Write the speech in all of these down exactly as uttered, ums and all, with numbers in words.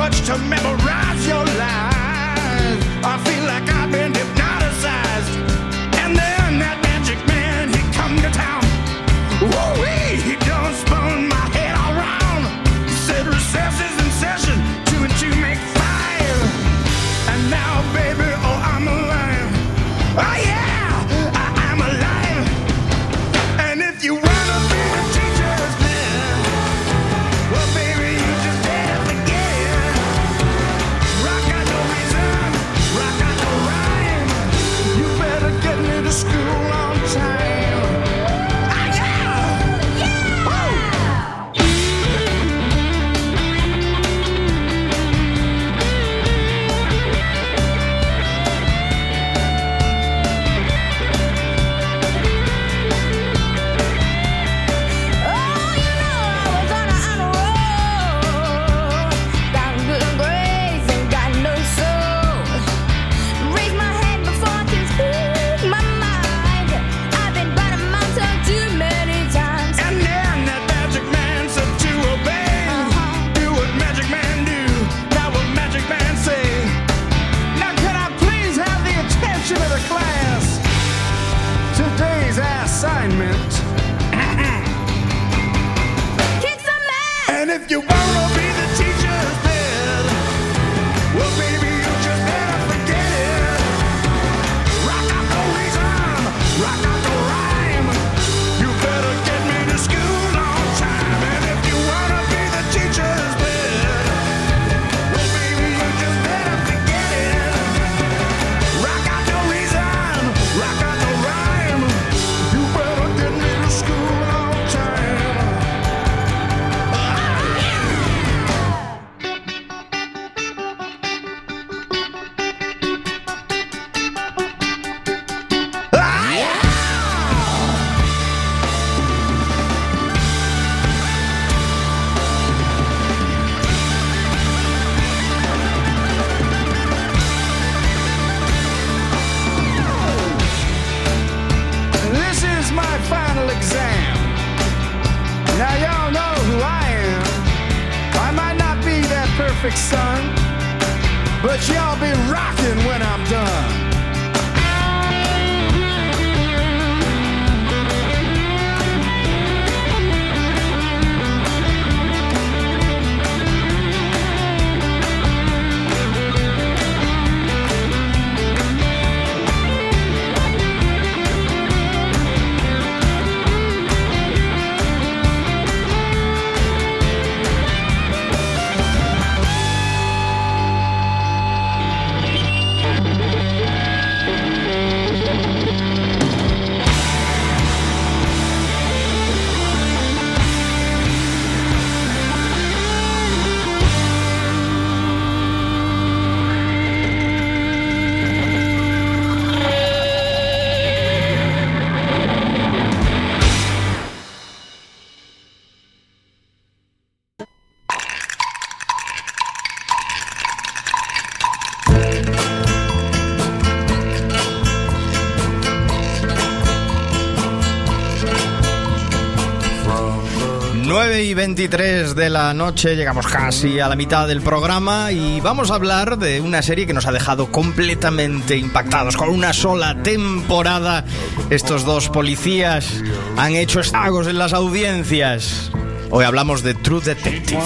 much to memorize your lies. I feel like I've been hypnotized. And then that magic man, he come to town. Woo-wee, he done spun my head all round. He said recess is in session, two and two make five. And now, baby, oh, I'm alive. Oh, yeah, I, I'm alive. And if you wanna be the teacher's man, well, baby, you just better forget it. Rock got no reason, rock got no rhyme. You better get me to school on time. Ah, yeah! Yeah! Woo! Assignment. Kick some ass. And if you wanna be the teacher's pet, well, baby, you just better forget it. Rock out no reason, rock out no rhyme. You better get me to school on time. And if you wanna be the teacher's pet, well, baby, you just better forget it. Rock out no reason, rock out no rhyme. You better get me to school on time. Ah, yeah. Ah, yeah. This is my final exam. Now y'all know who I am. I might not be that perfect son, but y'all be rocking when I'm done. nueve y veintitrés de la noche, llegamos casi a la mitad del programa y vamos a hablar de una serie que nos ha dejado completamente impactados. Con una sola temporada, estos dos policías han hecho estragos en las audiencias. Hoy hablamos de True Detective.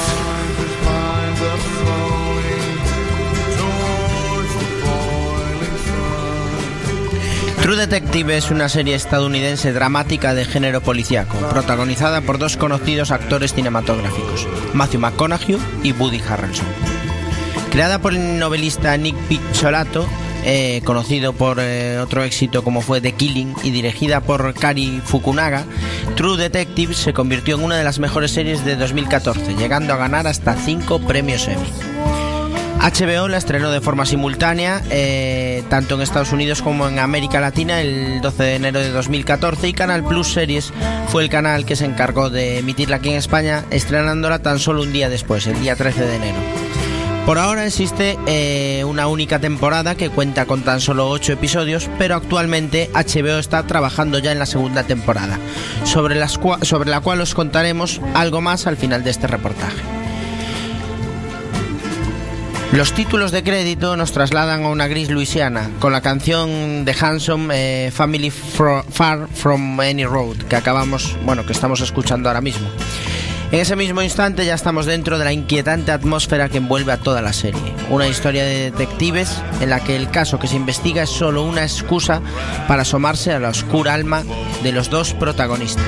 True Detective es una serie estadounidense dramática de género policíaco, protagonizada por dos conocidos actores cinematográficos, Matthew McConaughey y Woody Harrelson. Creada por el novelista Nick Picciolato, eh, conocido por eh, otro éxito como fue The Killing, y dirigida por Cary Fukunaga, True Detective se convirtió en una de las mejores series de dos mil catorce, llegando a ganar hasta cinco premios Emmy. H B O la estrenó de forma simultánea, eh, tanto en Estados Unidos como en América Latina, el doce de enero de dos mil catorce, y Canal Plus Series fue el canal que se encargó de emitirla aquí en España, estrenándola tan solo un día después, el día trece de enero. Por ahora existe eh, una única temporada que cuenta con tan solo ocho episodios, pero actualmente H B O está trabajando ya en la segunda temporada, sobre, las cua- sobre la cual os contaremos algo más al final de este reportaje. Los títulos de crédito nos trasladan a una gris Luisiana, con la canción de Hanson, eh, Family Fro- Far From Any Road, que acabamos, bueno, que estamos escuchando ahora mismo. En ese mismo instante ya estamos dentro de la inquietante atmósfera que envuelve a toda la serie. Una historia de detectives en la que el caso que se investiga es solo una excusa para asomarse a la oscura alma de los dos protagonistas.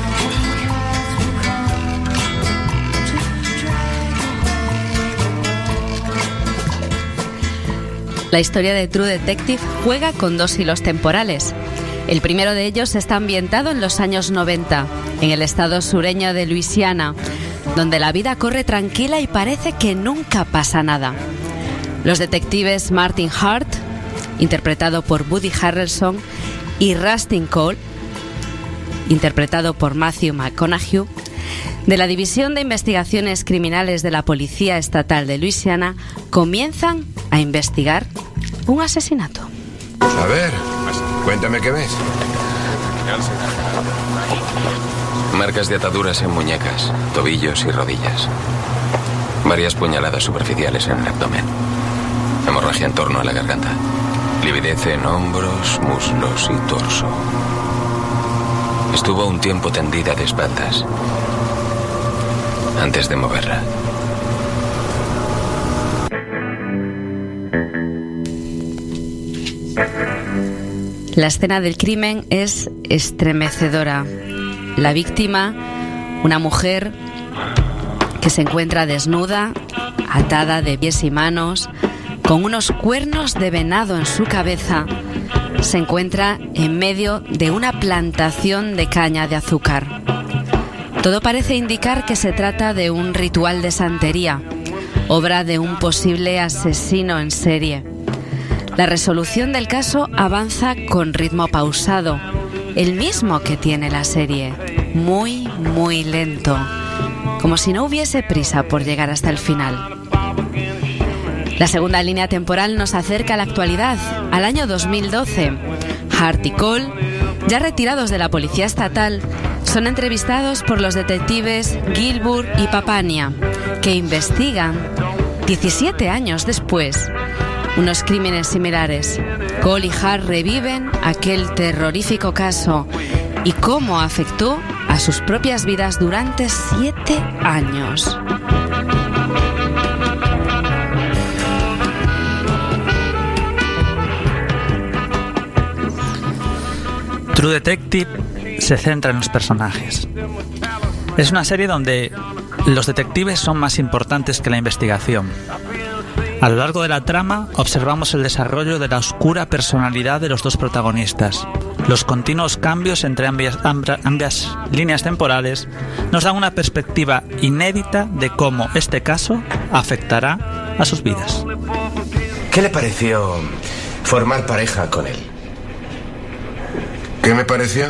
La historia de True Detective juega con dos hilos temporales. El primero de ellos está ambientado en los años noventa, en el estado sureño de Luisiana, donde la vida corre tranquila y parece que nunca pasa nada. Los detectives Martin Hart, interpretado por Woody Harrelson, y Rustin Cole, interpretado por Matthew McConaughey, de la División de Investigaciones Criminales de la Policía Estatal de Luisiana, comienzan a investigar un asesinato. A ver, cuéntame qué ves. Marcas de ataduras en muñecas, tobillos y rodillas. Varias puñaladas superficiales en el abdomen. Hemorragia en torno a la garganta. Lividez en hombros, muslos y torso. Estuvo un tiempo tendida de espaldas antes de moverla. La escena del crimen es estremecedora. La víctima, una mujer que se encuentra desnuda, atada de pies y manos, con unos cuernos de venado en su cabeza, se encuentra en medio de una plantación de caña de azúcar. Todo parece indicar que se trata de un ritual de santería, obra de un posible asesino en serie. La resolución del caso avanza con ritmo pausado, el mismo que tiene la serie, muy, muy lento, como si no hubiese prisa por llegar hasta el final. La segunda línea temporal nos acerca a la actualidad, al año dos mil doce. Hart y Cole, ya retirados de la policía estatal, son entrevistados por los detectives Gilbert y Papania, que investigan, diecisiete años después, unos crímenes similares. Cole y Hart reviven aquel terrorífico caso y cómo afectó a sus propias vidas durante siete años. True Detective se centra en los personajes. Es una serie donde los detectives son más importantes que la investigación. A lo largo de la trama observamos el desarrollo de la oscura personalidad de los dos protagonistas. Los continuos cambios entre ambas, ambas líneas temporales nos dan una perspectiva inédita de cómo este caso afectará a sus vidas. ¿Qué le pareció formar pareja con él? ¿Qué me pareció?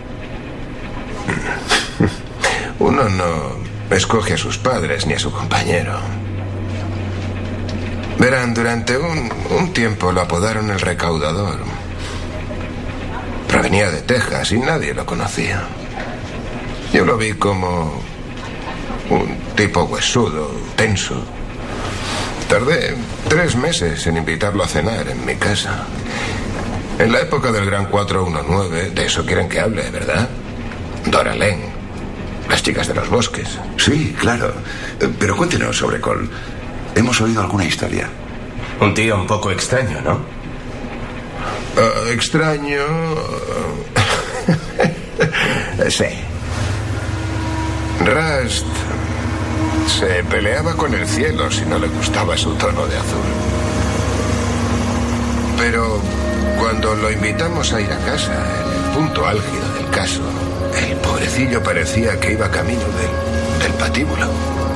Uno no escoge a sus padres ni a su compañero. Verán, durante un, un tiempo lo apodaron el recaudador. Provenía de Texas y nadie lo conocía. Yo lo vi como un tipo huesudo, tenso. Tardé tres meses en invitarlo a cenar en mi casa. En la época del Gran cuatro uno nueve, de eso quieren que hable, ¿verdad? Dora Lane, las chicas de los bosques. Sí, claro. Pero cuéntenos sobre Cole. Hemos oído alguna historia. Un tío un poco extraño, ¿no? Uh, extraño... sí. Rust se peleaba con el cielo si no le gustaba su tono de azul. Pero cuando lo invitamos a ir a casa, en el punto álgido del caso, el pobrecillo parecía que iba camino del, del patíbulo.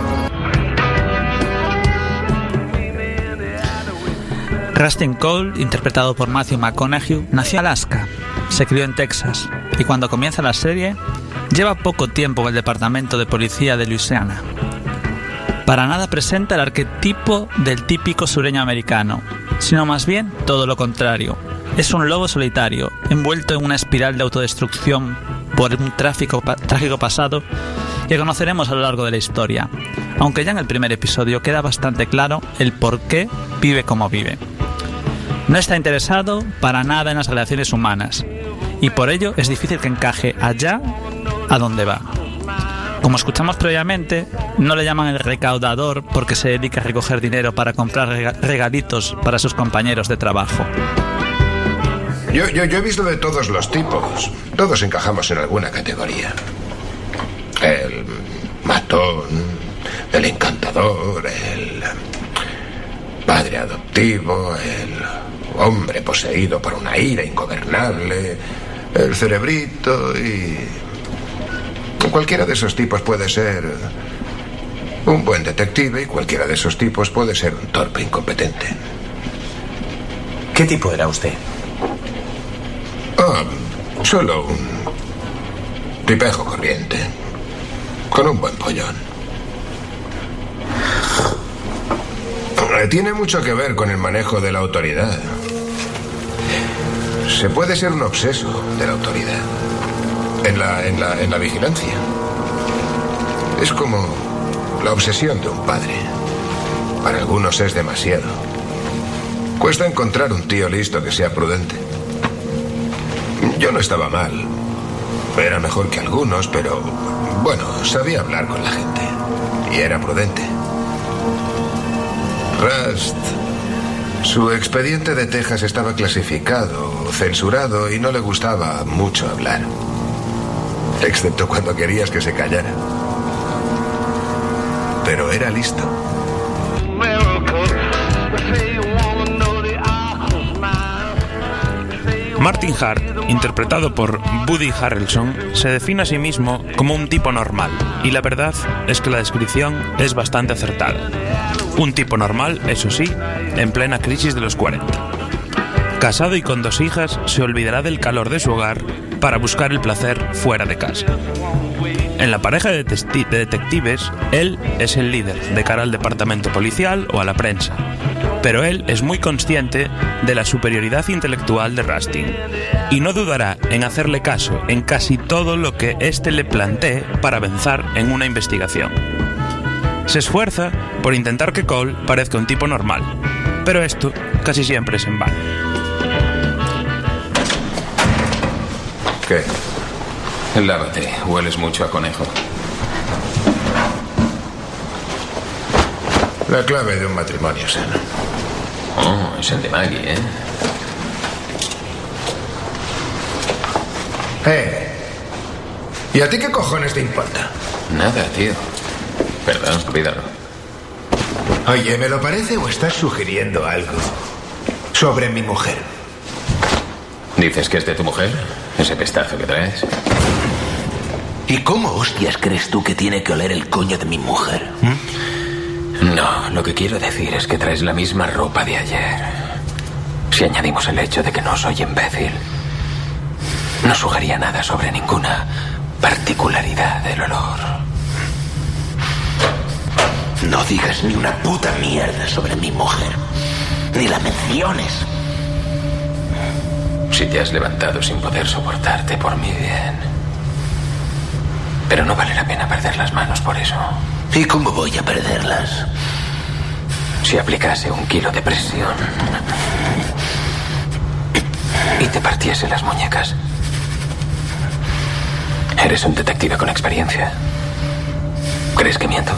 Rustin Cole, interpretado por Matthew McConaughey, nació en Alaska, se crió en Texas y cuando comienza la serie lleva poco tiempo en el departamento de policía de Luisiana. Para nada presenta el arquetipo del típico sureño americano, sino más bien todo lo contrario. Es un lobo solitario, envuelto en una espiral de autodestrucción por un tráfico, pa- trágico pasado que conoceremos a lo largo de la historia. aunque ya en el primer episodio queda bastante claro el por qué vive como vive. No está interesado para nada en las relaciones humanas, y por ello es difícil que encaje allá a donde va. Como escuchamos previamente, no le llaman el recaudador porque se dedica a recoger dinero para comprar regalitos para sus compañeros de trabajo. Yo, yo, yo he visto de todos los tipos. Todos encajamos en alguna categoría. El matón, el encantador, el padre adoptivo, el hombre poseído por una ira ingobernable, el cerebrito y... Cualquiera de esos tipos puede ser un buen detective y cualquiera de esos tipos puede ser un torpe incompetente. ¿Qué tipo era usted? Oh, solo un tipejo corriente, con un buen pollón. Tiene mucho que ver con el manejo de la autoridad. Se puede ser un obseso de la autoridad. En la, en la, en la vigilancia. Es como la obsesión de un padre. Para algunos es demasiado. Cuesta encontrar un tío listo que sea prudente. Yo no estaba mal. Era mejor que algunos, pero... bueno, sabía hablar con la gente. Y era prudente. Rust... Su expediente de Texas estaba clasificado, censurado y no le gustaba mucho hablar. Excepto cuando querías que se callara. Pero era listo. Martin Hart, interpretado por Woody Harrelson, se define a sí mismo como un tipo normal, y la verdad es que la descripción es bastante acertada. Un tipo normal, eso sí, en plena crisis de los cuarenta. Casado y con dos hijas, se olvidará del calor de su hogar para buscar el placer fuera de casa. En la pareja de, de detectives, él es el líder de cara al departamento policial o a la prensa, pero él es muy consciente de la superioridad intelectual de Rusty y no dudará en hacerle caso en casi todo lo que éste le plantee para avanzar en una investigación. Se esfuerza por intentar que Cole parezca un tipo normal, pero esto casi siempre es en vano. ¿Qué? Lávate, hueles mucho a conejo. La clave de un matrimonio sano. Oh, es el de Maggie, ¿eh? Eh. ¿Y a ti qué cojones te importa? Nada, tío. Perdón, cuídalo. Oye, ¿me lo parece o estás sugiriendo algo sobre mi mujer? ¿Dices que es de tu mujer? Ese pestazo que traes. ¿Y cómo hostias crees tú que tiene que oler el coño de mi mujer? ¿Mm? No, lo que quiero decir es que traes la misma ropa de ayer. Si añadimos el hecho de que no soy imbécil, no sugería nada sobre ninguna particularidad del olor. No digas ni una puta mierda sobre mi mujer. Ni la menciones. Si te has levantado sin poder soportarte, por mi bien. Pero no vale la pena perder las manos por eso. ¿Y cómo voy a perderlas? Si aplicase un kilo de presión y te partiese las muñecas. Eres un detective con experiencia. ¿Crees que miento?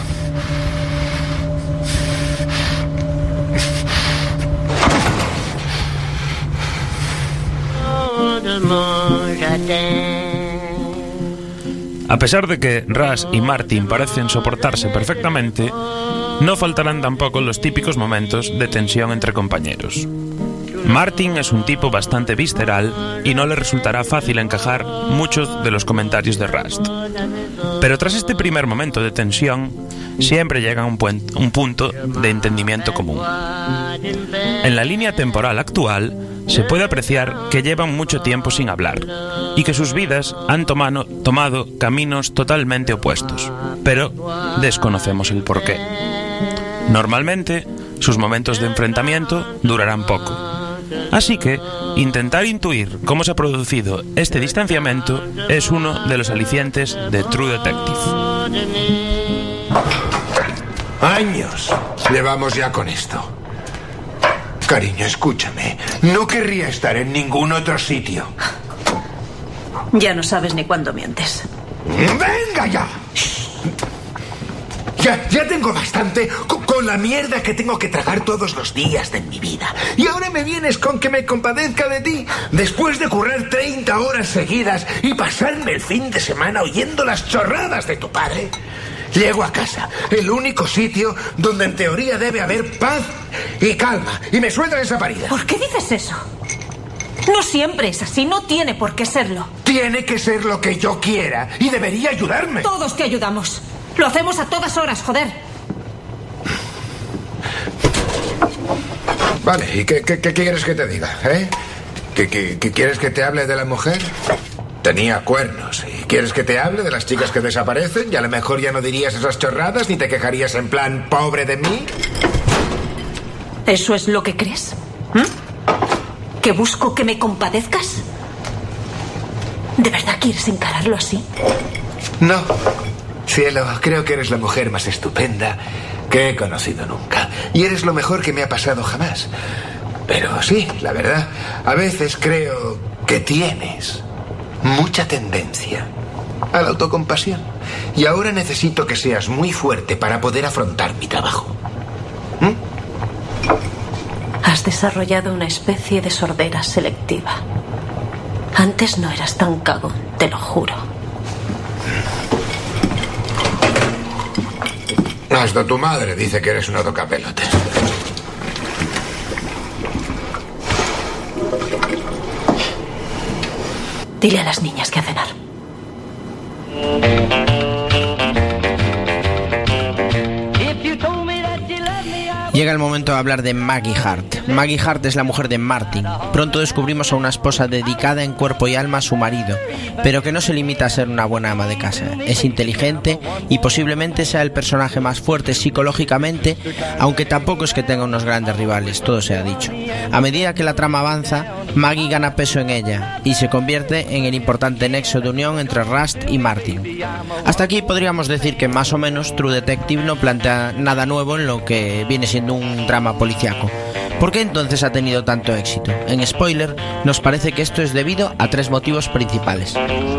A pesar de que Russ y Martin parecen soportarse perfectamente, no faltarán tampoco los típicos momentos de tensión entre compañeros. Martin es un tipo bastante visceral y no le resultará fácil encajar muchos de los comentarios de Rust. Pero tras este primer momento de tensión, siempre llega a un, un punto de entendimiento común. En la línea temporal actual, se puede apreciar que llevan mucho tiempo sin hablar y que sus vidas han tomado, tomado caminos totalmente opuestos, pero desconocemos el porqué. Normalmente, sus momentos de enfrentamiento durarán poco. Así que, intentar intuir cómo se ha producido este distanciamiento es uno de los alicientes de True Detective. Años llevamos ya con esto. Cariño, escúchame. No querría estar en ningún otro sitio. Ya no sabes ni cuándo mientes. ¡Venga ya! Ya, ya tengo bastante con, con la mierda que tengo que tragar todos los días de mi vida. Y ahora me vienes con que me compadezca de ti. Después de currar treinta horas seguidas y pasarme el fin de semana oyendo las chorradas de tu padre, llego a casa, el único sitio donde en teoría debe haber paz y calma, y me sueltan esa parida. ¿Por qué dices eso? No siempre es así, no tiene por qué serlo. Tiene que ser lo que yo quiera y debería ayudarme. Todos te ayudamos. Lo hacemos a todas horas, joder. Vale, ¿y qué, qué, qué quieres que te diga, eh? ¿Qué, qué, qué quieres que te hable de la mujer? Tenía cuernos. ¿Y quieres que te hable de las chicas que desaparecen? Y a lo mejor ya no dirías esas chorradas ni te quejarías en plan pobre de mí. ¿Eso es lo que crees? ¿Mm? ¿Que busco que me compadezcas? ¿De verdad quieres encararlo así? No. Cielo, creo que eres la mujer más estupenda que he conocido nunca. Y eres lo mejor que me ha pasado jamás. Pero sí, la verdad, a veces creo que tienes mucha tendencia a la autocompasión. Y ahora necesito que seas muy fuerte para poder afrontar mi trabajo. ¿Mm? Has desarrollado una especie de sordera selectiva. Antes no eras tan cagón, te lo juro. Hasta tu madre dice que eres una tocapelotes. Dile a las niñas que a cenar. Llega el momento de hablar de Maggie Hart. Maggie Hart es la mujer de Martin. Pronto descubrimos a una esposa dedicada en cuerpo y alma a su marido, pero que no se limita a ser una buena ama de casa. Es inteligente y posiblemente sea el personaje más fuerte psicológicamente, aunque tampoco es que tenga unos grandes rivales, todo se ha dicho. A medida que la trama avanza, Maggie gana peso en ella y se convierte en el importante nexo de unión entre Rust y Martin. Hasta aquí podríamos decir que más o menos True Detective no plantea nada nuevo en lo que viene siendo un drama policiaco. ¿Por qué entonces ha tenido tanto éxito? En spoiler, nos parece que esto es debido a tres motivos principales.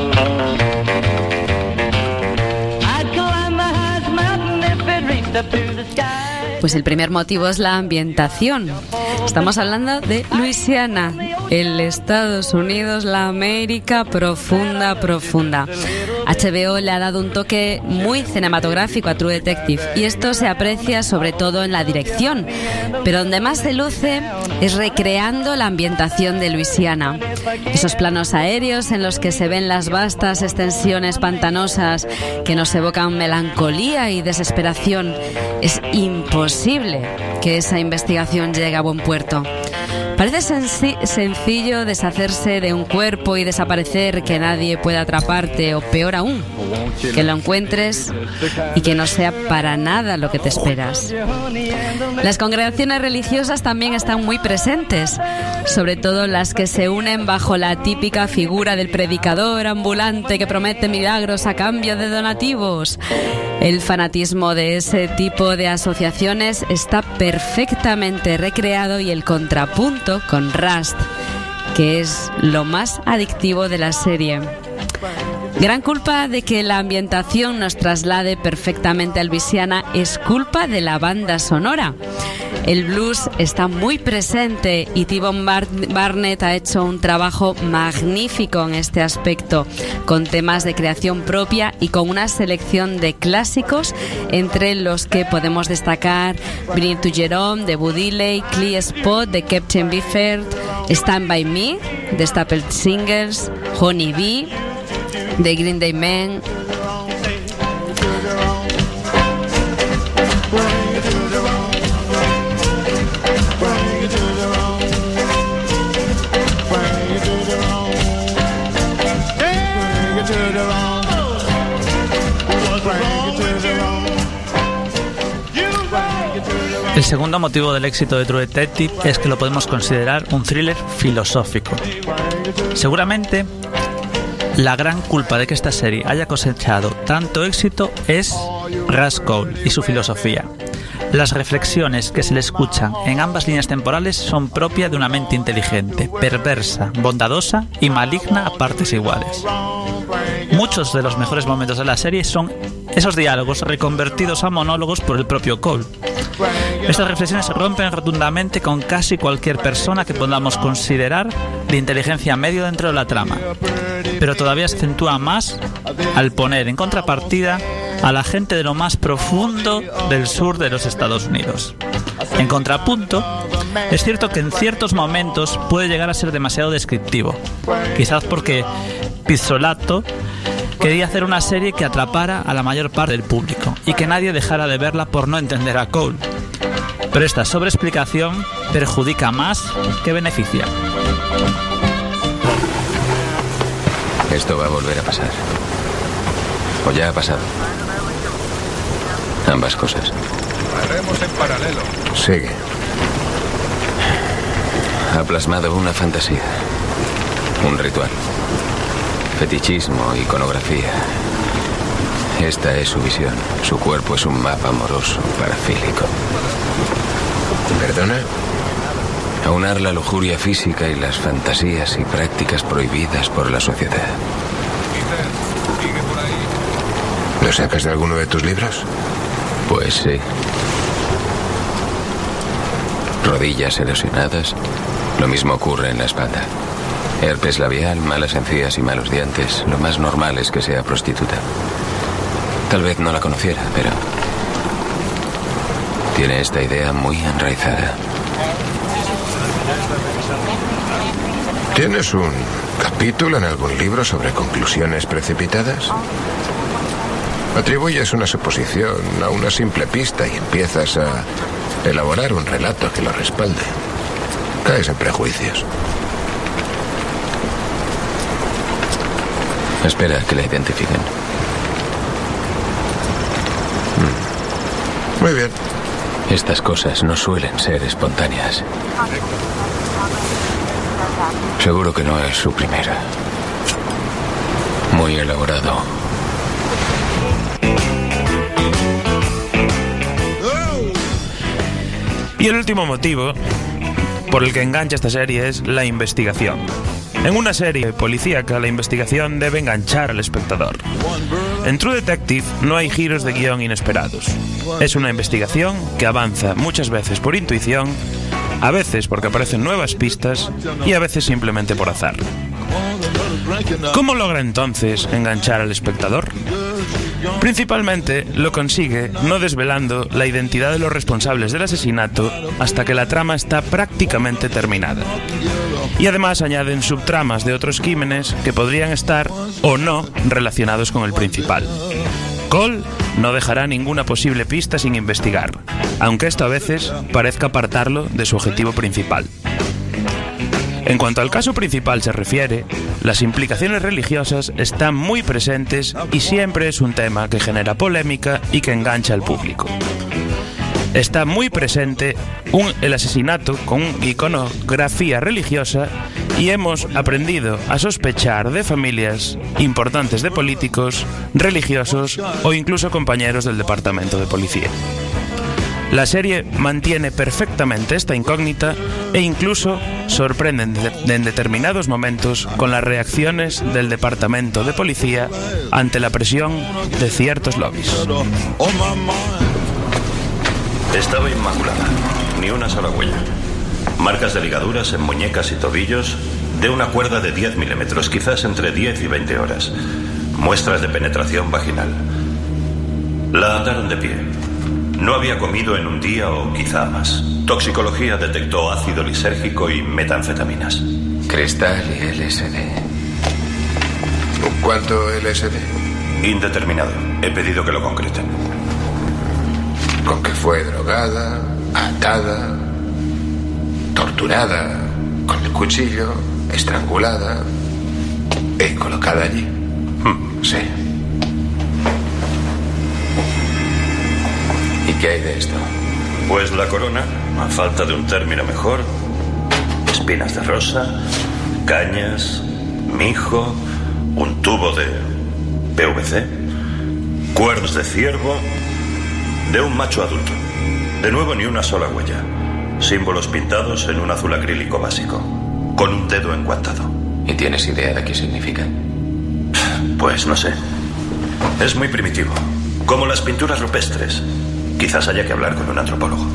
Pues el primer motivo es la ambientación. Estamos hablando de Luisiana, el Estados Unidos, la América profunda, profunda. H B O le ha dado un toque muy cinematográfico a True Detective y esto se aprecia sobre todo en la dirección, pero donde más se luce es recreando la ambientación de Luisiana. Esos planos aéreos en los que se ven las vastas extensiones pantanosas que nos evocan melancolía y desesperación. Es imposible que esa investigación llegue a buen puerto. Parece senci- sencillo deshacerse de un cuerpo y desaparecer, que nadie pueda atraparte, o peor aún, que lo encuentres y que no sea para nada lo que te esperas. Las congregaciones religiosas también están muy presentes, sobre todo las que se unen bajo la típica figura del predicador ambulante que promete milagros a cambio de donativos. El fanatismo de ese tipo de asociaciones está perfectamente recreado, y el contrapunto con Rust, que es lo más adictivo de la serie. Gran culpa de que la ambientación nos traslade perfectamente a Luisiana es culpa de la banda sonora. El blues está muy presente y T-Bone Bar- Barnett ha hecho un trabajo magnífico en este aspecto, con temas de creación propia y con una selección de clásicos, entre los que podemos destacar Bring It to Jerome de Buddy Lay, Clear Spot de Captain Beefheart, Stand By Me de Stapled Singers, Honey Bee de Green Day Men. El segundo motivo del éxito de True Detective es que lo podemos considerar un thriller filosófico. Seguramente la gran culpa de que esta serie haya cosechado tanto éxito es Russ Cole y su filosofía. Las reflexiones que se le escuchan en ambas líneas temporales son propias de una mente inteligente, perversa, bondadosa y maligna a partes iguales. Muchos de los mejores momentos de la serie son esos diálogos reconvertidos a monólogos por el propio Cole. Estas reflexiones rompen rotundamente con casi cualquier persona que podamos considerar de inteligencia medio dentro de la trama, pero todavía se acentúa más al poner en contrapartida a la gente de lo más profundo del sur de los Estados Unidos. En contrapunto, es cierto que en ciertos momentos puede llegar a ser demasiado descriptivo, quizás porque Pizzolato quería hacer una serie que atrapara a la mayor parte del público y que nadie dejara de verla por no entender a Cole. Pero esta sobreexplicación perjudica más que beneficia. Esto va a volver a pasar. O ya ha pasado. Ambas cosas. Haremos en paralelo. Sigue. Ha plasmado una fantasía. Un ritual. Fetichismo, iconografía. Esta es su visión. Su cuerpo es un mapa amoroso, parafílico. ¿Perdona? Aunar la lujuria física y las fantasías y prácticas prohibidas por la sociedad. ¿Lo sacas de alguno de tus libros? Pues sí. Rodillas erosionadas. Lo mismo ocurre en la espalda. Herpes labial, malas encías y malos dientes. Lo más normal es que sea prostituta. Tal vez no la conociera, pero tiene esta idea muy enraizada. ¿Tienes un capítulo en algún libro sobre conclusiones precipitadas? Atribuyes una suposición a una simple pista y empiezas a elaborar un relato que lo respalde. Caes en prejuicios. Espera que la identifiquen. Muy bien. Estas cosas no suelen ser espontáneas. Seguro que no es su primera. Muy elaborado. Y el último motivo por el que engancha esta serie es la investigación. En una serie policíaca, la investigación debe enganchar al espectador. En True Detective no hay giros de guión inesperados. Es una investigación que avanza muchas veces por intuición, a veces porque aparecen nuevas pistas y a veces simplemente por azar. ¿Cómo logra entonces enganchar al espectador? Principalmente lo consigue no desvelando la identidad de los responsables del asesinato hasta que la trama está prácticamente terminada. Y además añaden subtramas de otros crímenes que podrían estar o no relacionados con el principal. Cole no dejará ninguna posible pista sin investigar, aunque esto a veces parezca apartarlo de su objetivo principal. En cuanto al caso principal se refiere, las implicaciones religiosas están muy presentes y siempre es un tema que genera polémica y que engancha al público. Está muy presente un, el asesinato con iconografía religiosa y hemos aprendido a sospechar de familias importantes de políticos, religiosos o incluso compañeros del departamento de policía. La serie mantiene perfectamente esta incógnita e incluso sorprende en determinados momentos con las reacciones del departamento de policía ante la presión de ciertos lobbies. Estaba inmaculada, ni una sola huella. Marcas de ligaduras en muñecas y tobillos de una cuerda de diez milímetros, quizás entre diez y veinte horas. Muestras de penetración vaginal. La ataron de pie. No había comido en un día o quizá más. Toxicología detectó ácido lisérgico y metanfetaminas. Cristal y L S D. ¿Cuánto L S D? Indeterminado. He pedido que lo concreten. ¿Con que fue drogada, atada, torturada con el cuchillo, estrangulada y colocada allí? Hmm. Sí. ¿Y qué hay de esto? Pues la corona, a falta de un término mejor, espinas de rosa, cañas, mijo, un tubo de P V C, cuernos de ciervo de un macho adulto. De nuevo, ni una sola huella. Símbolos pintados en un azul acrílico básico, con un dedo enguantado. ¿Y tienes idea de qué significan? Pues no sé. Es muy primitivo, como las pinturas rupestres. Quizás haya que hablar con un antropólogo.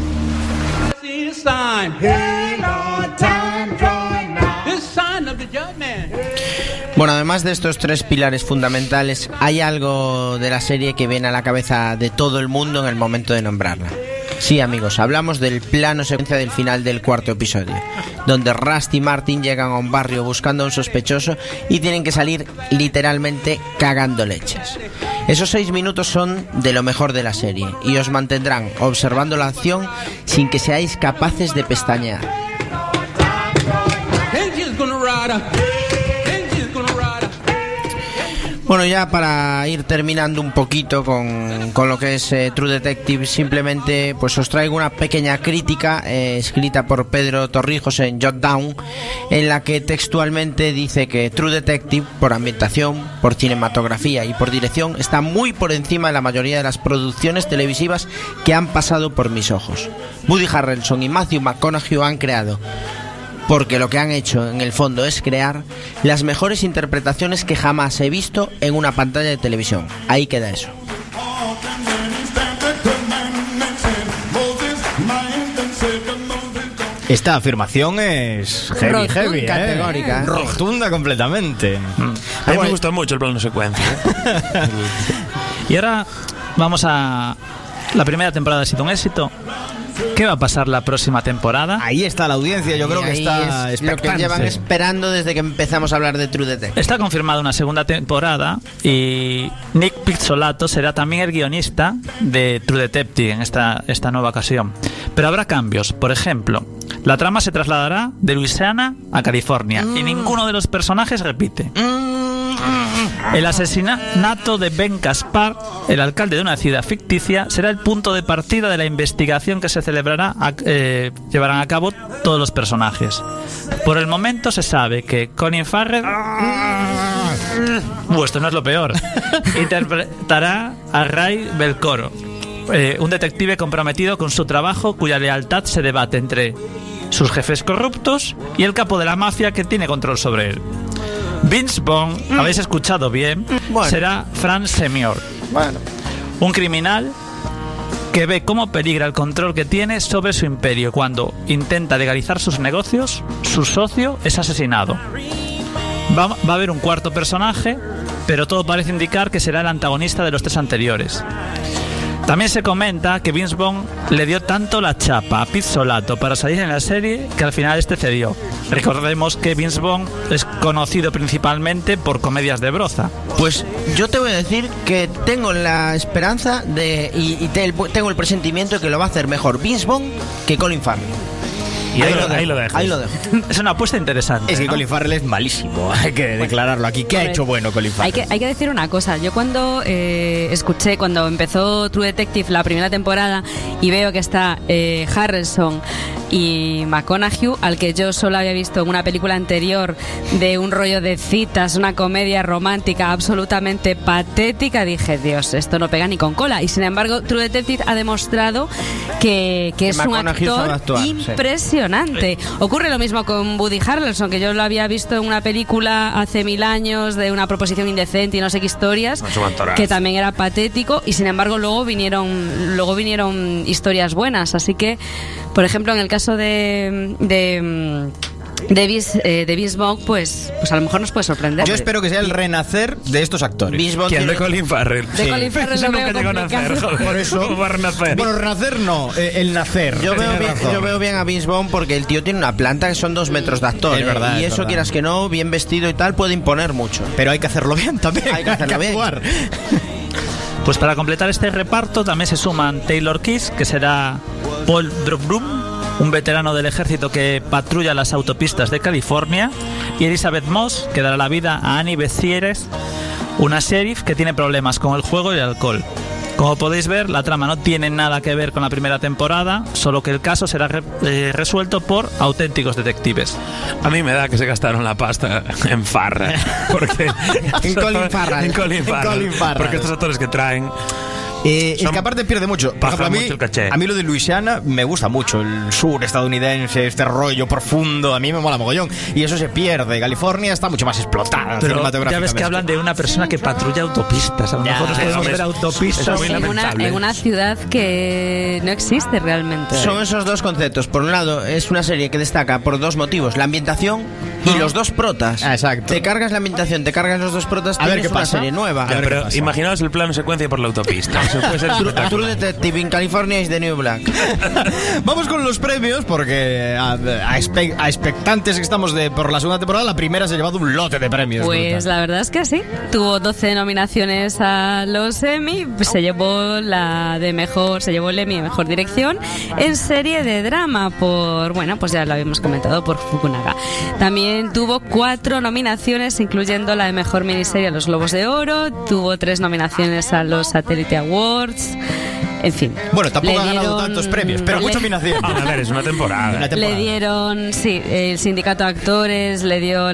Bueno, además de estos tres pilares fundamentales, hay algo de la serie que viene a la cabeza de todo el mundo en el momento de nombrarla. Sí, amigos, hablamos del plano secuencia del final del cuarto episodio, donde Rusty y Martin llegan a un barrio buscando a un sospechoso y tienen que salir literalmente cagando leches. Esos seis minutos son de lo mejor de la serie y os mantendrán observando la acción sin que seáis capaces de pestañear. Bueno, ya para ir terminando un poquito con, con lo que es eh, True Detective, simplemente pues os traigo una pequeña crítica eh, escrita por Pedro Torrijos en Jot Down, en la que textualmente dice que True Detective, por ambientación, por cinematografía y por dirección, está muy por encima de la mayoría de las producciones televisivas que han pasado por mis ojos. Woody Harrelson y Matthew McConaughey han creado, porque lo que han hecho en el fondo es crear las mejores interpretaciones que jamás he visto en una pantalla de televisión. Ahí queda eso. Esta afirmación es heavy, Rotunda, heavy, ¿eh? categórica. Rotunda completamente. A mí me gusta mucho el plano secuencia. ¿eh? Y ahora vamos a... La primera temporada ha sido un éxito. ¿Qué va a pasar la próxima temporada? Ahí está la audiencia, yo creo que está es lo que llevan esperando desde que empezamos a hablar de True Detective. Está confirmada una segunda temporada y Nick Pizzolatto será también el guionista de True Detective en esta, esta nueva ocasión. Pero habrá cambios. Por ejemplo, la trama se trasladará de Luisiana a California mm. y ninguno de los personajes repite. El asesinato de Ben Caspar, el alcalde de una ciudad ficticia, será el punto de partida de la investigación que se celebrará, eh, llevarán a cabo todos los personajes. Por el momento se sabe que Colin Farrell, uh, esto no es lo peor, interpretará a Ray Belcoro, eh, un detective comprometido con su trabajo cuya lealtad se debate entre sus jefes corruptos y el capo de la mafia que tiene control sobre él. Vince Vaughn, mm. habéis escuchado bien, bueno. será Frank Senior, bueno. un criminal que ve cómo peligra el control que tiene sobre su imperio. Cuando intenta legalizar sus negocios, su socio es asesinado. Va, va a haber un cuarto personaje, pero todo parece indicar que será el antagonista de los tres anteriores. También se comenta que Vince Vaughn le dio tanto la chapa a Pizzolatto para salir en la serie que al final este cedió. Recordemos que Vince Vaughn es conocido principalmente por comedias de broza. Pues yo te voy a decir que tengo la esperanza de y, y te, tengo el presentimiento de que lo va a hacer mejor Vince Vaughn que Colin Farrell. Y ahí, ahí, lo, ahí, lo ahí lo dejo. Es una apuesta interesante. Es que ¿no? Colin Farrell es malísimo, hay que bueno, declararlo aquí. ¿Qué ha hecho bueno Colin Farrell? Hay que, hay que decir una cosa. Yo cuando eh, escuché, cuando empezó True Detective la primera temporada y veo que está eh, Harrelson y McConaughey, al que yo solo había visto en una película anterior de un rollo de citas, una comedia romántica absolutamente patética, dije, Dios, esto no pega ni con cola. Y sin embargo, True Detective ha demostrado que, que, que es un actor actuar, impresionante. Sí. Ocurre lo mismo con Woody Harrelson, que yo lo había visto en una película hace mil años de una proposición indecente y no sé qué historias, que también era patético, y sin embargo luego vinieron, luego vinieron historias buenas. Así que, por ejemplo, en el caso de, de de Vince, eh, de Vince Vaughn, pues, pues a lo mejor nos puede sorprender. Yo espero que sea el renacer de estos actores. ¿Quién? De Colin Farrell. De sí. Colin Farrell lo nunca llegó a nacer, joder. Por eso. ¿Cómo va a renacer? Bueno, renacer no, eh, el nacer. Yo veo, bien, yo veo bien a Vince Vaughn porque el tío tiene una planta que son dos metros de actor. Es verdad, eh, y es eso, verdad. quieras que no, bien vestido y tal, puede imponer mucho. Pero hay que hacerlo bien también. Hay que hacerlo bien. Actuar. Pues para completar este reparto también se suman Taylor Kiss, que será Paul Drobrum, un veterano del ejército que patrulla las autopistas de California, y Elizabeth Moss, que dará la vida a Annie Bezieres, una sheriff que tiene problemas con el juego y el alcohol. Como podéis ver, la trama no tiene nada que ver con la primera temporada, solo que el caso será re- eh, resuelto por auténticos detectives. A mí me da que se gastaron la pasta en Farrell. Porque En Colin Farrell. En Colin En Farrell. Colin Farrell. Porque estos actores que traen... Eh, es Son- que aparte pierde mucho. Por baja ejemplo, a mí, mucho el caché. a mí lo de Luisiana me gusta mucho. El sur estadounidense, este rollo profundo, a mí me mola mogollón. Y eso se pierde. California está mucho más explotada Pero cinematográficamente. ya ves que hablan de una persona que patrulla autopistas. A lo Ya, mejor nos eso podemos es- ver autopistas. eso es muy En una, lamentable. en una ciudad que no existe realmente. Son esos dos conceptos. Por un lado, es una serie que destaca por dos motivos: la ambientación y los dos protas. Ah, exacto. Te cargas la ambientación, te cargas los dos protas, A ver tienes qué una pasa. serie nueva. Ya, ver qué pero pasa. imaginaos el plano secuencia por la autopista. Eso puede ser True, espectacular. True Detective in California is the New Black. Vamos con los premios porque a, a, espe- a expectantes que estamos de por la segunda temporada, la primera se ha llevado un lote de premios. Pues brutal. la verdad es que sí. Tuvo doce nominaciones a los Emmy. Se llevó la de mejor, se llevó el Emmy de mejor dirección en serie de drama por, bueno, pues ya lo habíamos comentado, por Fukunaga. También tuvo cuatro nominaciones, incluyendo la de mejor miniserie a los Globos de Oro. Tuvo tres nominaciones a los Satellite Awards. En fin. Bueno, tampoco Le ha ganado dieron- tantos premios, pero le- mucha nominación. Ah, a ver, es una temporada. Una temporada. Le dieron, sí, el sindicato de actores le dio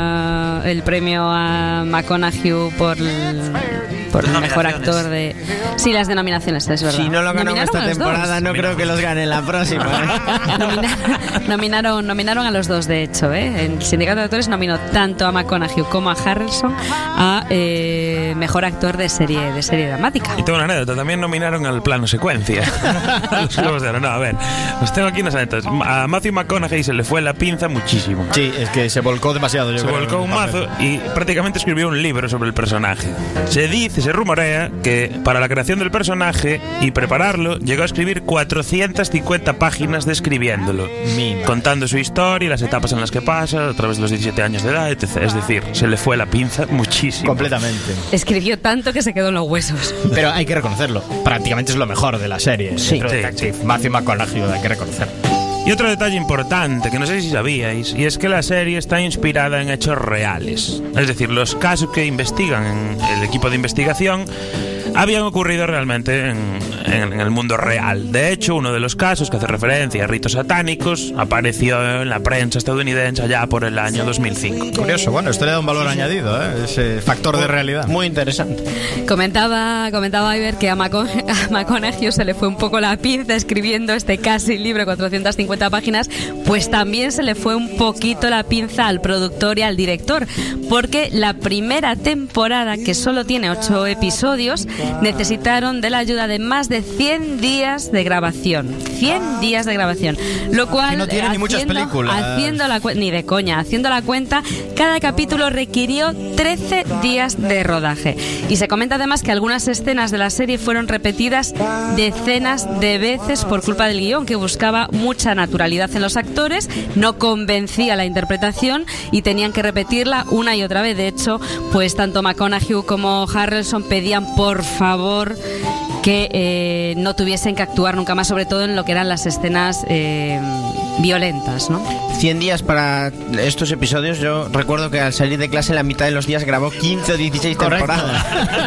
la, el premio a McConaughey por el, por el mejor Nominaciones. actor de... Sí, las denominaciones, es verdad. Si no lo ganó Nominaron esta a los temporada, dos. no creo que los gane en la próxima. ¿eh? Nomina- nominaron, nominaron a los dos, de hecho. ¿eh? El sindicato de actores nominó tanto a McConaughey como a Harrelson a eh, mejor actor de serie, de serie dramática. Y tengo una anécdota, también nominaron al plano secuencia. Los Globos de Oro. No, a ver, os tengo aquí unas anécdotas. A Matthew McConaughey se le fue la pinza muchísimo. Sí, es que se volcó demasiado. Yo Se creo, volcó en un el mazo papel. y prácticamente escribió un libro sobre el personaje. Se dice, se rumorea que para la creación del personaje y prepararlo llegó a escribir cuatrocientas cincuenta páginas describiéndolo, Mima. contando su historia, las etapas en las que pasa, a través de los diecisiete años de edad, etcétera. Es decir, se le fue la pinza muchísimo. Completamente. Escribió tanto que se quedó en los huesos. Pero hay que reconocerlo. Prácticamente es lo mejor de la serie. Sí. True Sí, Detective. Matthew McConaughey, hay que reconocerlo. Y otro detalle importante, que no sé si sabíais, y es que la serie está inspirada en hechos reales. Es decir, los casos que investigan en el equipo de investigación habían ocurrido realmente en, en- en el mundo real. De hecho, uno de los casos que hace referencia a ritos satánicos apareció en la prensa estadounidense allá por el año dos mil cinco. Curioso, bueno, esto le da un valor añadido, ¿eh? Ese factor de realidad. Muy interesante. Comentaba, comentaba Iber que a, Maco- a McConaughey se le fue un poco la pinza escribiendo este casi libro, cuatrocientas cincuenta páginas, pues también se le fue un poquito la pinza al productor y al director, porque la primera temporada, que solo tiene ocho episodios, necesitaron de la ayuda de más de cien días de grabación. cien días de grabación. Lo cual, Que no tiene eh, ni muchas películas. haciendo la cu- ni de coña, haciendo la cuenta, cada capítulo requirió trece días de rodaje. Y se comenta además que algunas escenas de la serie fueron repetidas decenas de veces por culpa del guión, que buscaba mucha naturalidad en los actores, no convencía la interpretación y tenían que repetirla una y otra vez. De hecho, pues tanto McConaughey como Harrelson pedían por favor que eh, no tuviesen que actuar nunca más, sobre todo en lo que eran las escenas eh, violentas, ¿no? cien días para estos episodios. Yo recuerdo que al salir de clase la mitad de los días grabó quince o dieciséis Correcto. temporadas.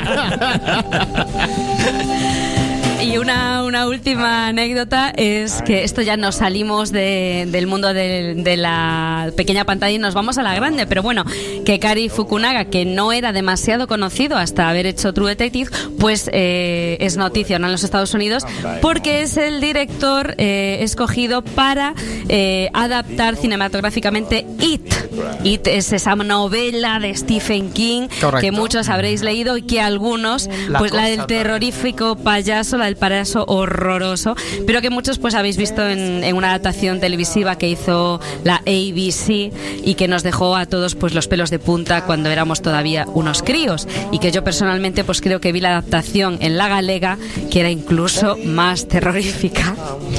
Y una, una última anécdota es que esto ya nos salimos de- del mundo de, de la pequeña pantalla y nos vamos a la grande, pero bueno, que Kari Fukunaga, que no era demasiado conocido hasta haber hecho True Detective, pues eh, es noticia ahora en los Estados Unidos porque es el director eh, escogido para eh, adaptar cinematográficamente It. It es esa novela de Stephen King Correcto. que muchos habréis leído y que algunos, La pues la cosa del terrorífico payaso, la del payaso horroroso, pero que muchos pues habéis visto en, en una adaptación televisiva que hizo la A B C y que nos dejó a todos pues los pelos de punta cuando éramos todavía unos críos, y que yo personalmente pues creo que vi la adaptación en la galega, que era incluso más terrorífica.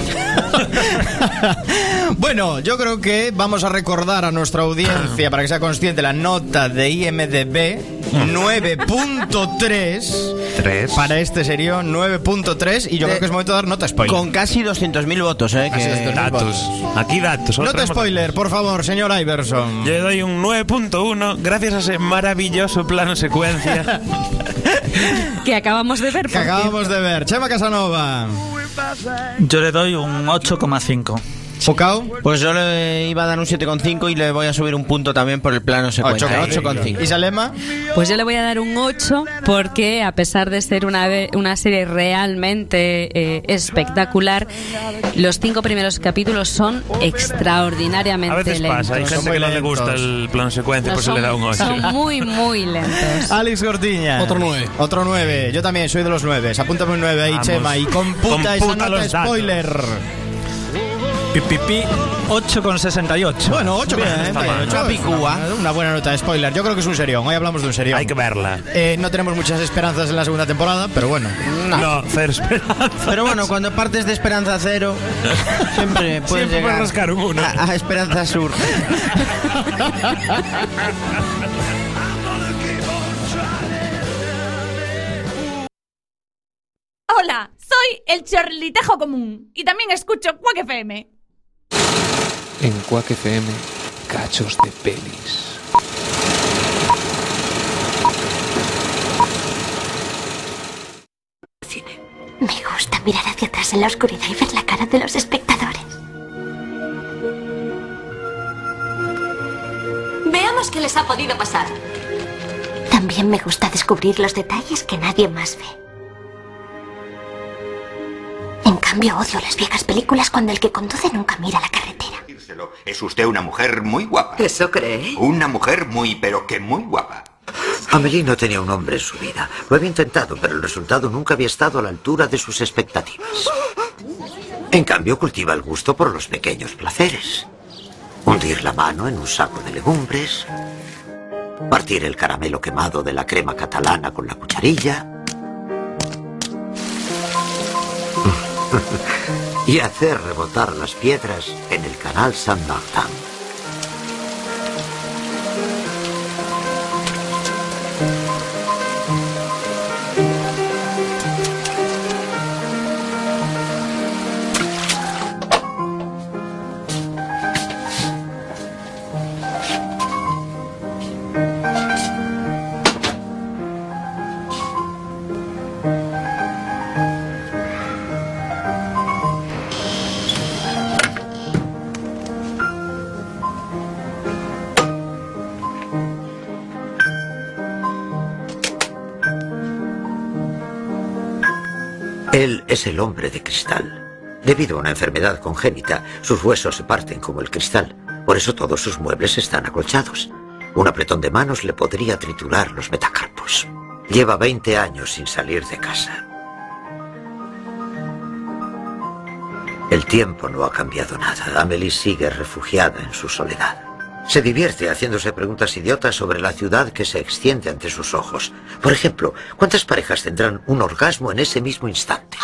Bueno, yo creo que vamos a recordar a nuestra audiencia, para que sea consciente, la nota de I M D B nueve punto tres Tres. para este serio, nueve punto tres. tres y yo De- creo que es momento de dar nota spoiler. Con casi doscientos mil votos, ¿eh? Casi que- doscientos mil Datos. Aquí datos. solo Nota tenemos spoiler, por favor, señor Iverson. Yo le doy un nueve punto uno gracias a ese maravilloso plano secuencia. Que acabamos de ver. Que acabamos de ver. Chema Casanova. Yo le doy un ocho coma cinco. Focao. Pues yo le iba a dar un siete coma cinco y le voy a subir un punto también por el plano secuencia. ocho coma cinco. ¿Y Salema? Pues yo le voy a dar un ocho porque a pesar de ser una, ve- una serie realmente eh, espectacular, los cinco primeros capítulos son extraordinariamente A veces lentos. pasa, hay gente que no le gusta el plano secuencia, No, pues se le da un ocho. son muy, muy lentos. Alex Gordiña. Otro nueve. Otro nueve. Yo también soy de los nueve. Apúntame un nueve ahí, Vamos. Chema. Y computa esa Computa nota los datos. spoiler. Pipipi, ocho coma sesenta y ocho. Bueno, ocho Bien, con está sesenta y mal. ocho. Una picúa. Una buena nota de spoiler. Yo creo que es un serión. Hoy hablamos de un serión. Hay que verla. Eh, no tenemos muchas esperanzas en la segunda temporada, pero bueno. No, cero esperanza. Pero bueno, cuando partes de Esperanza Cero, siempre puedes Siempre llegar puedes rascar un uno. a, a Esperanza Sur. Hola, soy el chorlitejo común y también escucho Quack F M. En Quack F M, cachos de pelis. Me gusta mirar hacia atrás en la oscuridad y ver la cara de los espectadores. Veamos qué les ha podido pasar. También me gusta descubrir los detalles que nadie más ve. En cambio, odio las viejas películas cuando el que conduce nunca mira la carretera. Es usted una mujer muy guapa. ¿Eso cree? Una mujer muy, pero que muy guapa. Amélie no tenía un hombre en su vida. Lo había intentado, pero el resultado nunca había estado a la altura de sus expectativas. En cambio, cultiva el gusto por los pequeños placeres. Hundir la mano en un saco de legumbres, partir el caramelo quemado de la crema catalana con la cucharilla y hacer rebotar las piedras en el canal Saint-Martin. Él es el hombre de cristal. Debido a una enfermedad congénita, sus huesos se parten como el cristal. Por eso todos sus muebles están acolchados. Un apretón de manos le podría triturar los metacarpos. Lleva veinte años sin salir de casa. El tiempo no ha cambiado nada. Amélie sigue refugiada en su soledad. Se divierte haciéndose preguntas idiotas sobre la ciudad que se extiende ante sus ojos. Por ejemplo, ¿cuántas parejas tendrán un orgasmo en ese mismo instante?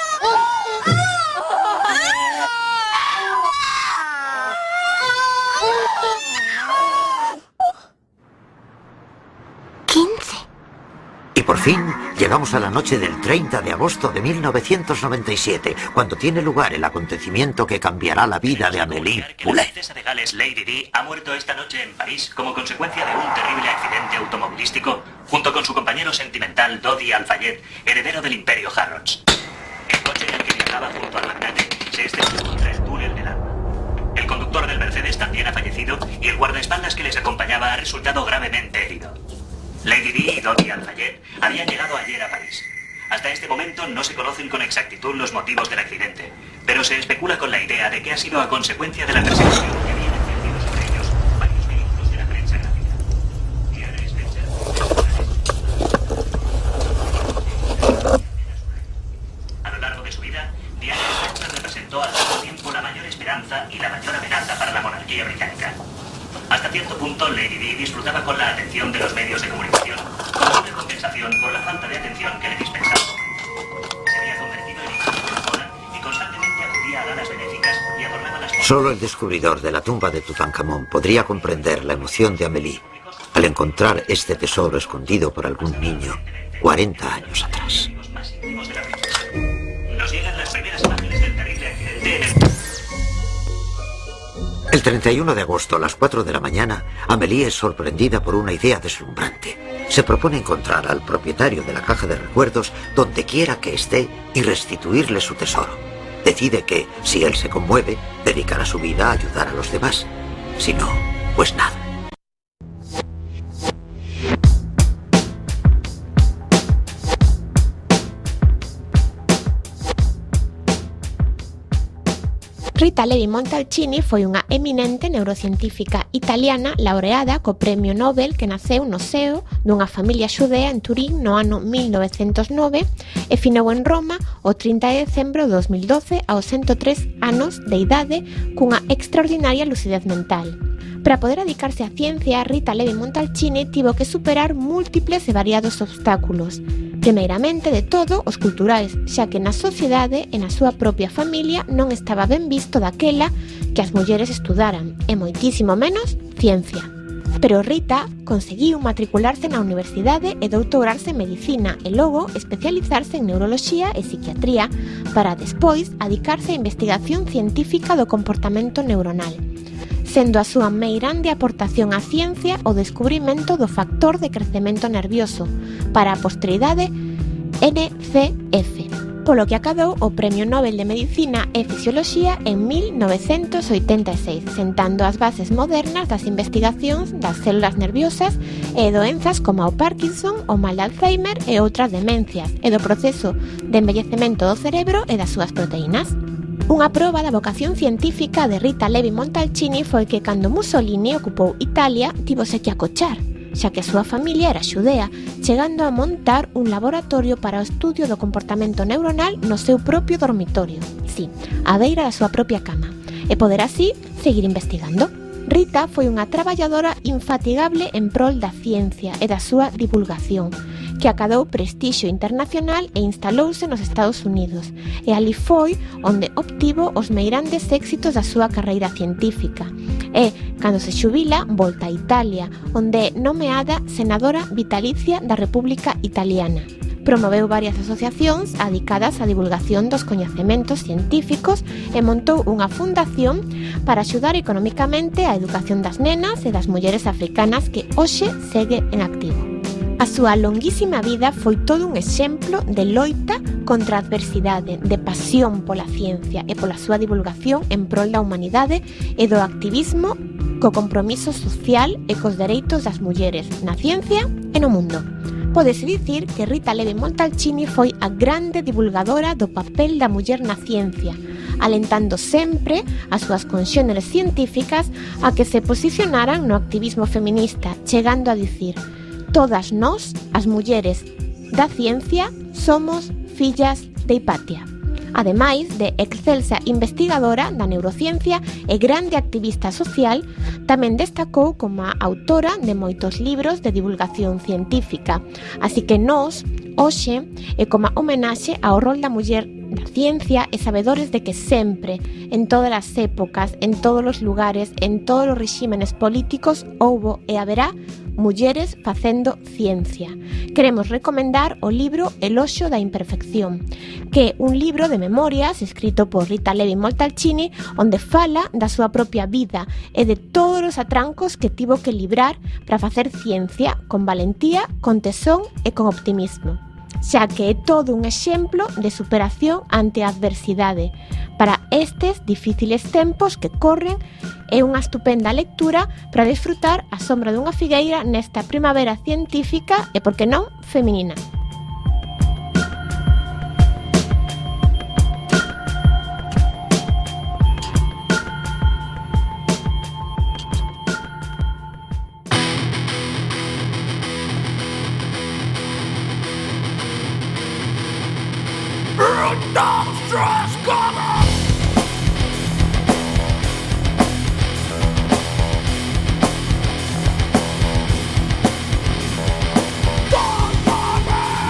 quince. Y por fin llegamos a la noche del treinta de agosto de mil novecientos noventa y siete, cuando tiene lugar el acontecimiento que cambiará la vida de Amélie La Poulain. princesa de Gales Lady Di ha muerto esta noche en París como consecuencia de un terrible accidente automovilístico junto con su compañero sentimental Dodi Al-Fayed, heredero del imperio Harrods. El coche en el que viajaba junto al magnate se estrelló contra el túnel del alma. El conductor del Mercedes también ha fallecido y el guardaespaldas que les acompañaba ha resultado gravemente herido. Lady Di y Dodi Al-Fayed habían llegado ayer a París. Hasta este momento no se conocen con exactitud los motivos del accidente, pero se especula con la idea de que ha sido a consecuencia de la persecución que habían ejercido sobre ellos varios vehículos de la prensa gráfica. Diana Spencer. A lo largo de su vida, Diana Spencer representó al mismo tiempo la mayor esperanza y la mayor amenaza para la monarquía británica. Hasta cierto punto, Lady Di disfrutaba con la atención de los medios de comunicación, como una compensación por la falta de atención que le dispensaba. Se había convertido en hija de persona y constantemente acudía a galas benéficas y adornaba las... Solo el descubridor de la tumba de Tutankamón podría comprender la emoción de Amélie al encontrar este tesoro escondido por algún niño cuarenta años atrás. más íntimos de la princesa. El treinta y uno de agosto a las cuatro de la mañana, Amélie es sorprendida por una idea deslumbrante. Se propone encontrar al propietario de la caja de recuerdos donde quiera que esté y restituirle su tesoro. Decide que, si él se conmueve, dedicará su vida a ayudar a los demás. Si no, pues nada. Rita Levi Montalcini foi unha eminente neurocientífica italiana laureada co Premio Nobel que naceu no seo dunha familia xudea en Turín no ano mil novecentos nove e finou en Roma o trinta de decembro de dos mil doce aos ciento tres anos de idade cunha extraordinaria lucidez mental. Para poder dedicarse á ciencia, Rita Levi Montalcini tivo que superar múltiples e variados obstáculos. Primeiramente de todo, os culturais, xa que na sociedade e na súa propia familia non estaba ben visto daquela que as mulleres estudaran, e moitísimo menos ciencia. Pero Rita conseguiu matricularse na universidade e doutorarse en medicina e logo especializarse en neuroloxía e psiquiatría para despois adicarse á investigación científica do comportamento neuronal, sendo a súa meirande aportación á ciencia o descubrimento do factor de crecemento nervioso para a posteridade N C F, polo que acadou o Premio Nobel de Medicina e Fisioloxía en mil novecentos oitenta e seis, sentando as bases modernas das investigacións das células nerviosas e doenzas como o Parkinson, o mal de Alzheimer e outras demencias, e do proceso de envellecemento do cerebro e das súas proteínas. Unha proba da vocación científica de Rita Levi Montalcini foi que cando Mussolini ocupou Italia tivose que acochar, xa que a súa familia era xudea, chegando a montar un laboratorio para o estudio do comportamento neuronal no seu propio dormitorio, sí, á beira da súa propia cama, e poder así seguir investigando. Rita foi unha traballadora infatigable en prol da ciencia e da súa divulgación, que acadou prestixio internacional e instalouse nos Estados Unidos, e ali foi onde obtivo os meirandes éxitos da súa carreira científica. E, cando se xubila, volta a Italia, onde é nomeada senadora vitalicia da República Italiana. Promoveu varias asociacións adicadas á divulgación dos coñecementos científicos e montou unha fundación para axudar economicamente a educación das nenas e das mulleres africanas que hoxe segue en activo. A súa longuísima vida foi todo un exemplo de loita contra a adversidade, de pasión pola ciencia e pola súa divulgación en prol da humanidade e do activismo co compromiso social e cos dereitos das mulleres na ciencia e no mundo. Pódese dicir que Rita Levi Montalcini foi a grande divulgadora do papel da muller na ciencia, alentando sempre as súas conxéneres científicas a que se posicionaran no activismo feminista, chegando a dicir: todas nós, as mulleres da ciencia, somos fillas de Hipatia. Ademais de excelsa investigadora da neurociencia e grande activista social, tamén destacou como autora de moitos libros de divulgación científica. Así que nós, hoxe, é como homenaxe ao rol da muller da ciencia e sabedores de que sempre, en todas as épocas, en todos os lugares, en todos os regímenes políticos, houbo e haberá mulleres facendo ciencia. Queremos recomendar o libro Eloxio da imperfección, que é un libro de memorias escrito por Rita Levi Montalcini, onde fala da súa propia vida e de todos os atrancos que tivo que librar para facer ciencia con valentía, con tesón e con optimismo, xa que é todo un exemplo de superación ante a adversidade. Para estes difíciles tempos que corren, é unha estupenda lectura para disfrutar a sombra dunha figueira nesta primavera científica e, por que non, feminina. Don't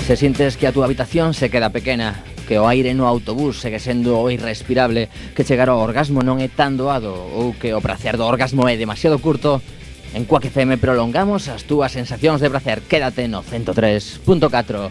Se sintes que a túa habitación se queda pequena, que o aire no autobús segue sendo irrespirable, que chegar ao orgasmo non é tan doado ou que o prazer do orgasmo é demasiado curto, en Quack F M prolongamos as túas sensacións de prazer. Quédate no ciento tres punto catro.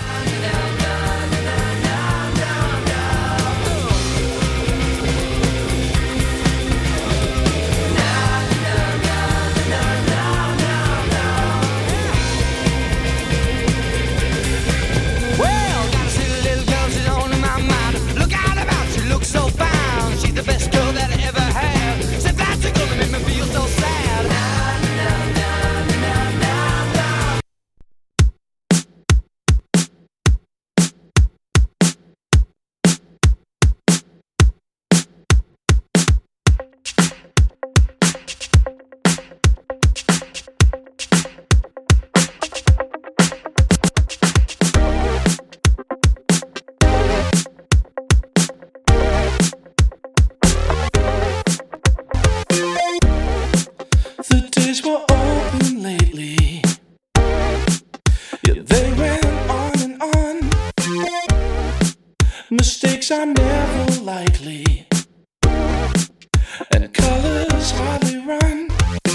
Mistakes are never likely, and colors hardly run.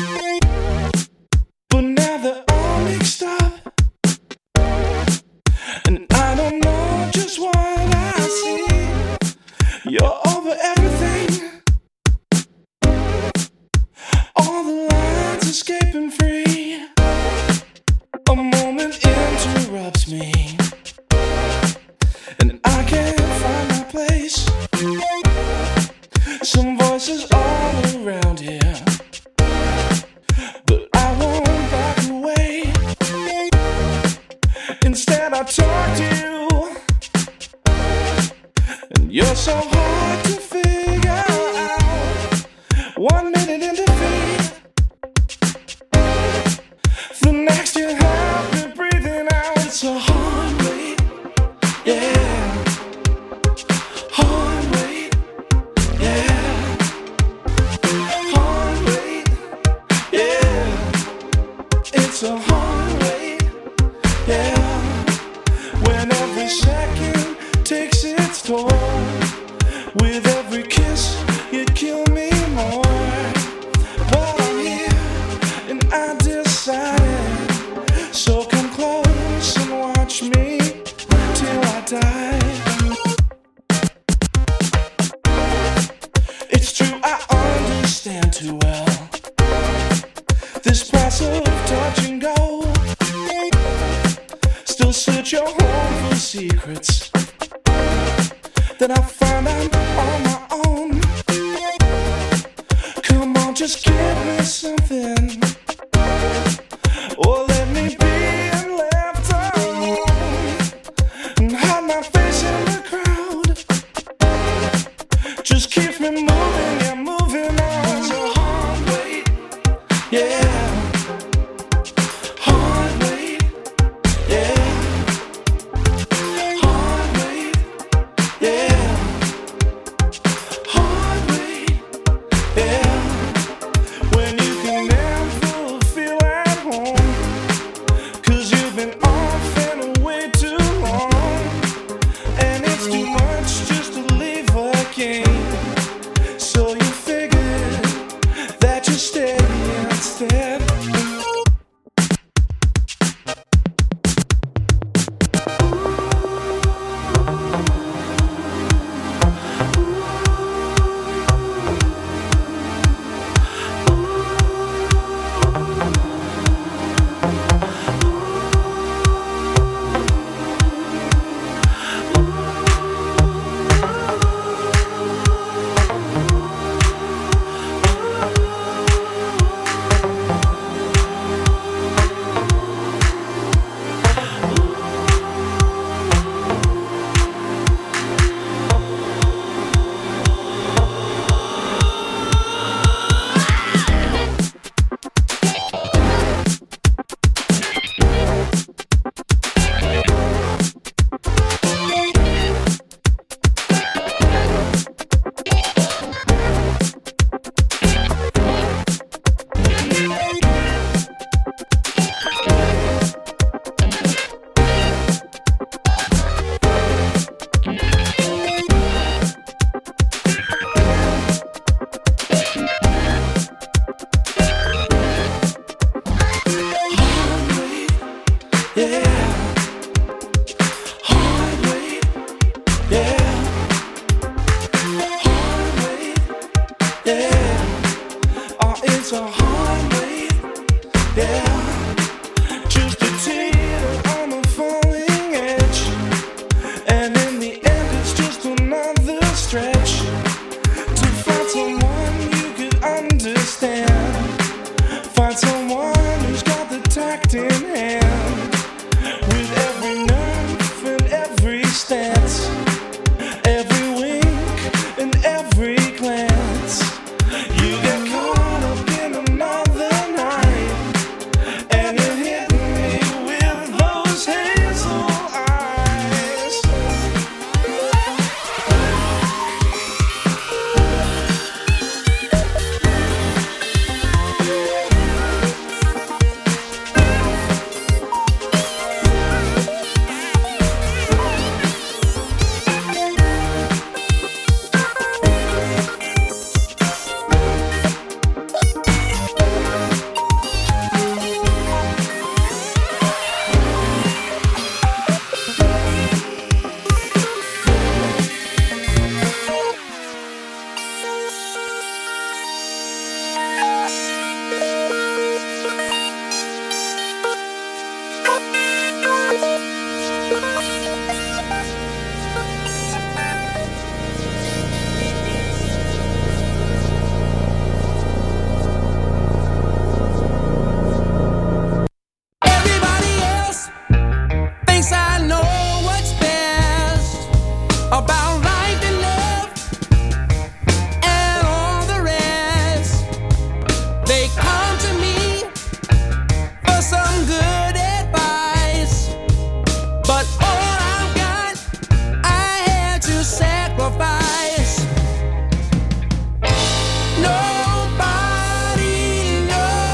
But now they're all mixed up, and I don't know just what I see. You're over everything, all the lines escaping free. A moment interrupts me, and I can't find my place. Some voices all around here, but I won't back away. Instead I talk to you, and you're so hard to figure out. One minute in defeat, the next you have me breathing out. It's a hard wait, yeah. Hard wait, yeah. Hard wait, yeah. It's a hard wait, yeah. When every second takes its toll, with every kiss you kill me more. But I'm here and I decided, so come close and watch me till I die. It's true, I understand too well this price of touch and go. Still search your home for secrets that I find I'm on my own. Come on, just give me something, or let me be left alone and hide my face in the crowd. Just keep me moving, yeah, moving on. It's a hard wait, yeah. Hard wait, yeah. Hard wait, yeah. Hard wait, yeah. When you can never it's a hard wait, yeah. Just a teeter on the falling edge, and in the end it's just another stretch to find someone you could understand, find someone who's got the tact in hand, with every nerve and every stance, every wink and every glance. You get caught up in another night, and it hit me with those hazel eyes. Everybody else thinks I know what's best about life and love and all the rest. They come to me for some good advice, but all I've got I had to sacrifice. Nobody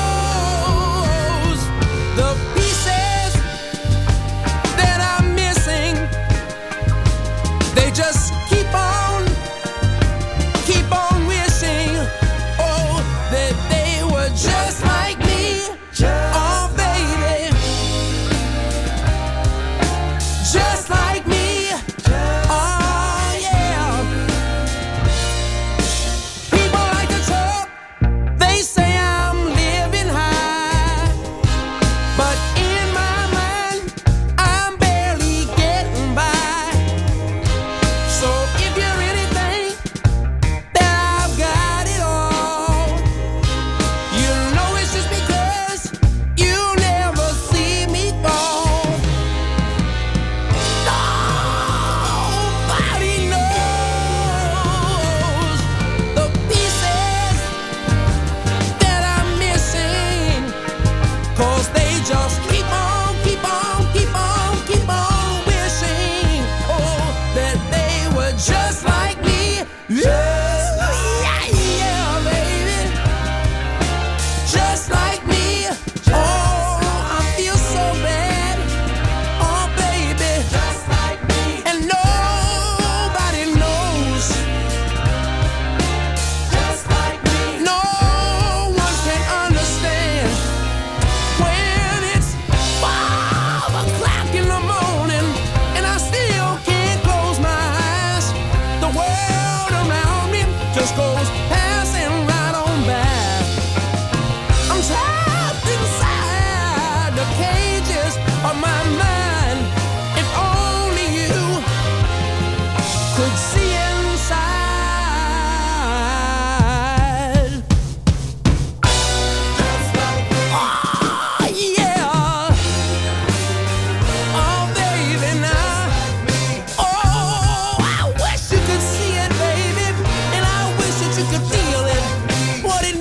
knows the pieces that I'm missing. They just keep on, keep on wishing, oh, that